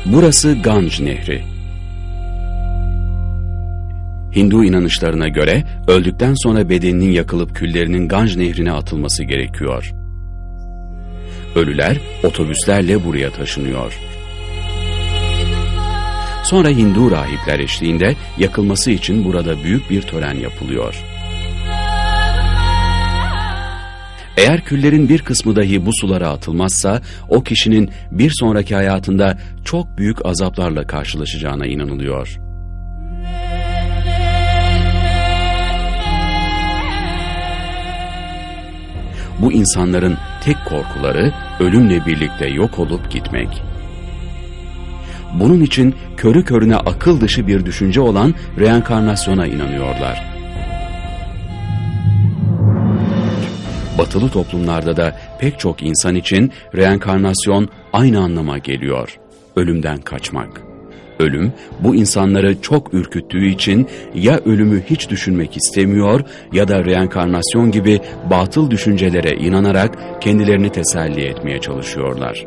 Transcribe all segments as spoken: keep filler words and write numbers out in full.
Burası Ganj Nehri. Hindu inanışlarına göre öldükten sonra bedeninin yakılıp küllerinin Ganj Nehri'ne atılması gerekiyor. Ölüler otobüslerle buraya taşınıyor. Sonra Hindu rahipler eşliğinde yakılması için burada büyük bir tören yapılıyor. Eğer küllerin bir kısmı dahi bu sulara atılmazsa, o kişinin bir sonraki hayatında çok büyük azaplarla karşılaşacağına inanılıyor. Bu insanların tek korkuları ölümle birlikte yok olup gitmek. Bunun için körü körüne akıl dışı bir düşünce olan reenkarnasyona inanıyorlar. Batılı toplumlarda da pek çok insan için reenkarnasyon aynı anlama geliyor: ölümden kaçmak. Ölüm, bu insanları çok ürküttüğü için ya ölümü hiç düşünmek istemiyor ya da reenkarnasyon gibi batıl düşüncelere inanarak kendilerini teselli etmeye çalışıyorlar.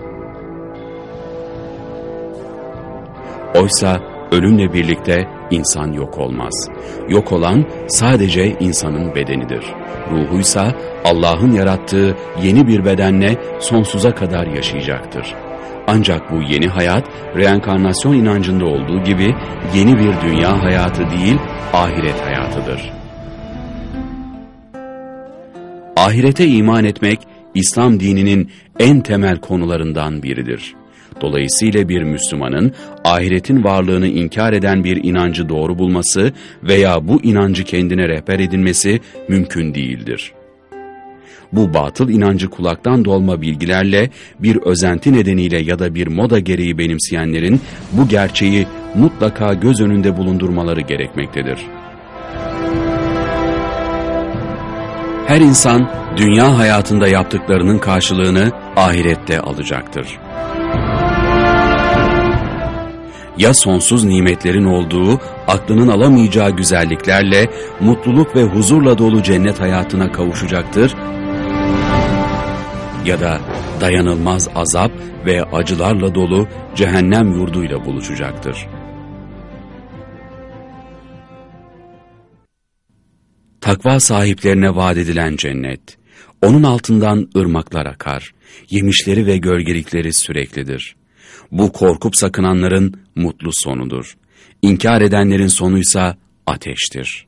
Oysa ölümle birlikte insan yok olmaz. Yok olan sadece insanın bedenidir. Ruhuysa Allah'ın yarattığı yeni bir bedenle sonsuza kadar yaşayacaktır. Ancak bu yeni hayat, reenkarnasyon inancında olduğu gibi yeni bir dünya hayatı değil, ahiret hayatıdır. Ahirete iman etmek, İslam dininin en temel konularından biridir. Dolayısıyla bir Müslümanın ahiretin varlığını inkar eden bir inancı doğru bulması veya bu inancı kendine rehber edinmesi mümkün değildir. Bu batıl inancı kulaktan dolma bilgilerle, bir özenti nedeniyle ya da bir moda gereği benimseyenlerin bu gerçeği mutlaka göz önünde bulundurmaları gerekmektedir. Her insan dünya hayatında yaptıklarının karşılığını ahirette alacaktır. Ya sonsuz nimetlerin olduğu, aklının alamayacağı güzelliklerle, mutluluk ve huzurla dolu cennet hayatına kavuşacaktır, ya da dayanılmaz azap ve acılarla dolu cehennem yurduyla buluşacaktır. Takva sahiplerine vaat edilen cennet, onun altından ırmaklar akar, yemişleri ve gölgelikleri süreklidir. Bu korkup sakınanların mutlu sonudur. İnkar edenlerin sonuysa ateştir.